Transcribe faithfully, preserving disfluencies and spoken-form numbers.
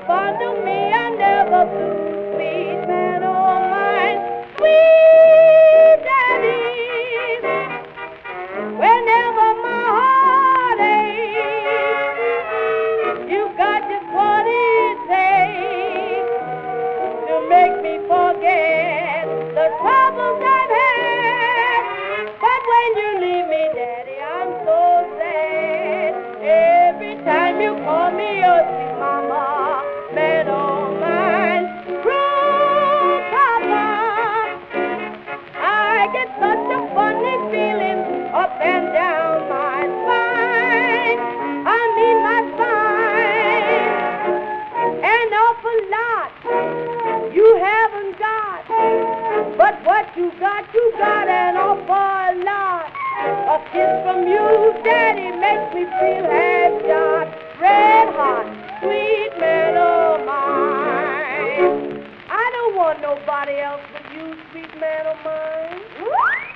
fondle me, I never blue, sweet man of mine, sweet daddy. Whenever my heart aches, you got just what it takes to make me forget the troubles I've had. But when you leave me, Daddy, I'm so sad. Every time you call me your sweet mama, man of mine, true papa, I get such a funny feeling up and down my spine. I mean my spine. An awful lot you haven't got, but what you got, you got an awful lot. A kiss from you, Daddy, makes me feel half shot, red hot, sweet man of mine. I don't want nobody else but you, sweet man of mine.